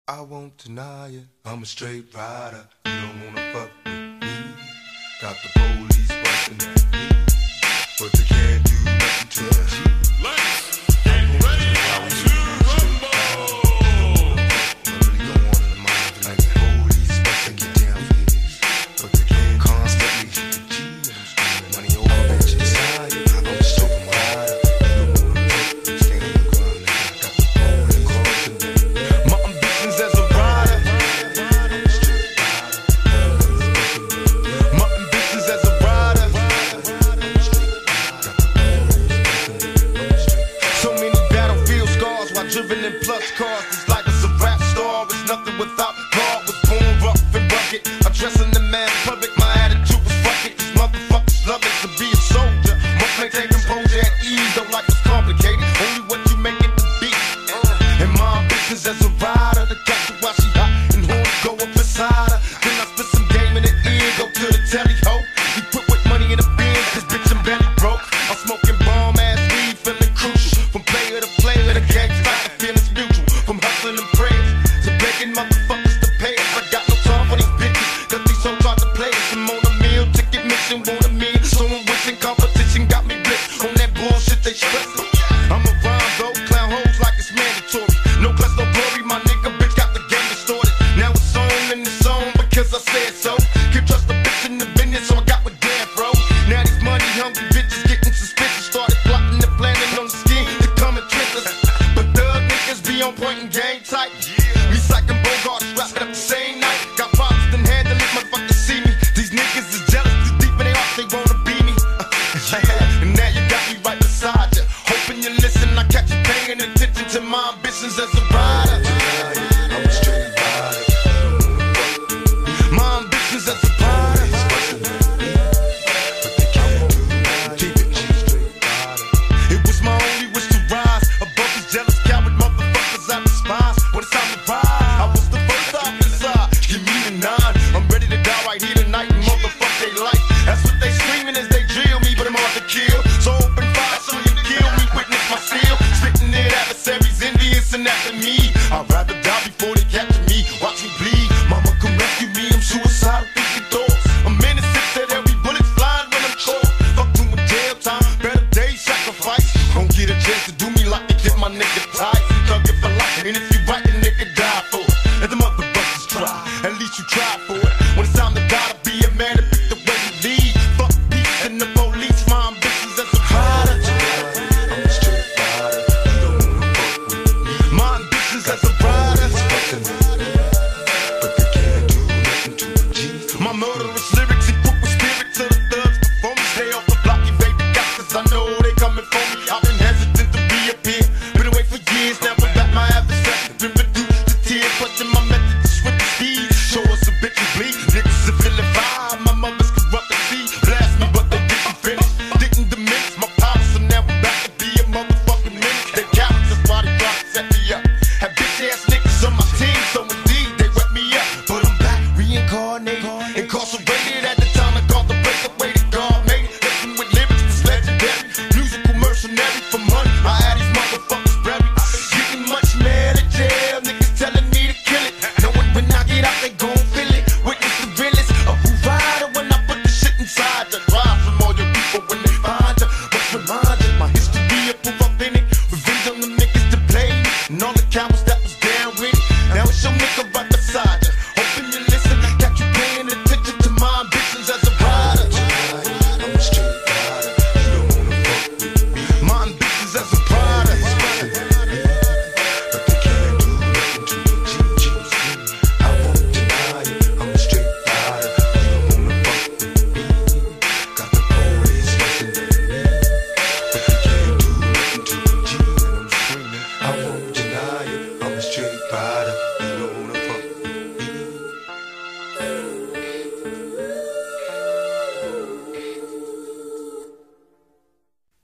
I won't deny it, I'm a straight rider. You don't wanna fuck with me. Got the police bustin' at me, but they can't do nothing to a G. Let's get ready to rumble. Really go on in the mind like the police bustin' get down for this, but they can't constantly hit the G. Money over at your side, I'm a straight rider. You don't wanna fuck with me, stand on the ground, nigga. Got the police bustin' at me. My ambitions as a rider, I'm a straight rider. My ambitions as a rider, I'm a straight rider. So many battlefield scars while driven in plus cars. This life is a rap star, it's nothing without God. Was born rough and rugged, I dress in the man public. My attitude was fuck it, these motherfuckers love it to be a soldier. Must maintain composure at ease, though life is complicated. Only what you make it to be. And my ambitions as a rider, to catch her while she hot and horns go up inside her. Then I spit some game in the ear, go to the telly ho. We put with money in the bin, cause bitch I'm belly broke. I'm smoking bomb ass weed, feeling crucial. From player to player, the gang fight, the feelings mutual. From hustling and prayers to begging motherfuckers to pay us. I got no time for these bitches, cause these hoes try to play us. I'm on a meal, ticket mission, want a meal. So I'm wishing competition got me blitzed on that bullshit they stressing. I'm a rhyme though, clown hoes like it's mandatory. No plus no glory, my nigga bitch got the game distorted. Now it's on and it's on because I said so. Can't trust a bitch in the business, so I got with Dan, bro. Now these money hungry bitches getting suspicious. Started plotting and planning on the scheme to come and trick us. But thug niggas be on point and game tight. Recycling Bogart, strap it up the same night. Got problems, then handle it, motherfuckers see me. These niggas is jealous, too deep in their heart, they wanna be me. And now you got me right beside you. Hoping you listen, I catch you paying attention to my ambitions as a rider. I'm a straight rider. My ambitions as a rider. But they can't do nothing. Keep it straight rider. It was my only wish to rise above these jealous coward motherfuckers I despise. When it's time to ride, I was the first officer. Give me the 9. I'm ready to die right here tonight and motherfuck they life. That's what they screaming as they drill me, but I'm hard to kill. So open fire, so you kill me, witness my steel. Spitting it adversaries, envious and after me. I'd rather die before they capture me. Watch me bleed, mama come rescue me. I'm suicidal, thinking thoughts. I'm innocent, said there'll be bullets flying when I'm caught. Fuck doing jail time, better days sacrifice. Don't get a chance to do me like they did my nigga tight. Thug it for life, and if you right, the nigga die for it. Let the motherfuckers try, at least you try for it. When it's time to die, to be a man to pick the way you lead. Fuck peace and the police, my ambitions as a rider. I'm a straight rider, you don't wanna fuck with me. My ambitions as a rider, but they can't do nothing to a G. My murderous lyrics equip with spirit to the thugs before me. Stay off the block, you baby got, cause I know they coming for me. I've been hesitant to be up here, been away for years. Now we're back, my adversary been reduced to tears. Clutching my method to switch the speed. Show us a bitch and bleed, niggas are feeling vibe. My mother's corrupt and see, blast me but they didn't finish. Didn't diminish my power, so now I'm back to be a motherfucking menace. They cowards, that's why they try to set me up. Have bitch ass niggas on my team, so indeed they wet me up. But I'm back, reincarnated, incarcerated at the time I called the breakaway to God made it. Listen with lyrics that's legendary, musical mercenary for money. I had these motherfuckers buried, getting much mad at jail. Niggas telling me to kill it, knowing when I get out they gon' feel it. Witness the realest of who rider when I put the shit inside you. Rise from all your people when they find you. Must remind you, my history of proof authentic. Revenge on the niggas to play me, and all the cowards that was down with it. Now it's your nigga right beside you.